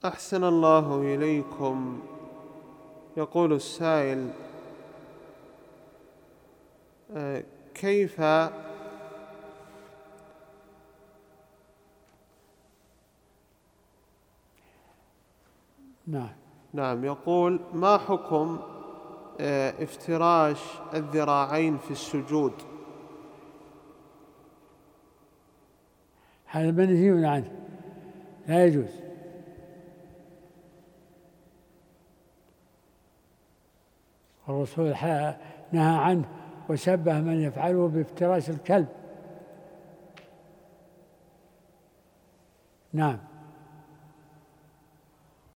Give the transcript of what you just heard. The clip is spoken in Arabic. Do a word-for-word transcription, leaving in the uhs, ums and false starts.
أحسن الله إليكم. يقول السائل: كيف نعم نعم يقول: ما حكم افتراش الذراعين في السجود؟ هذا منهي عنه، لا يجوز. الرسول نهى عنه وشبه من يفعله بافتراش الكلب. نعم.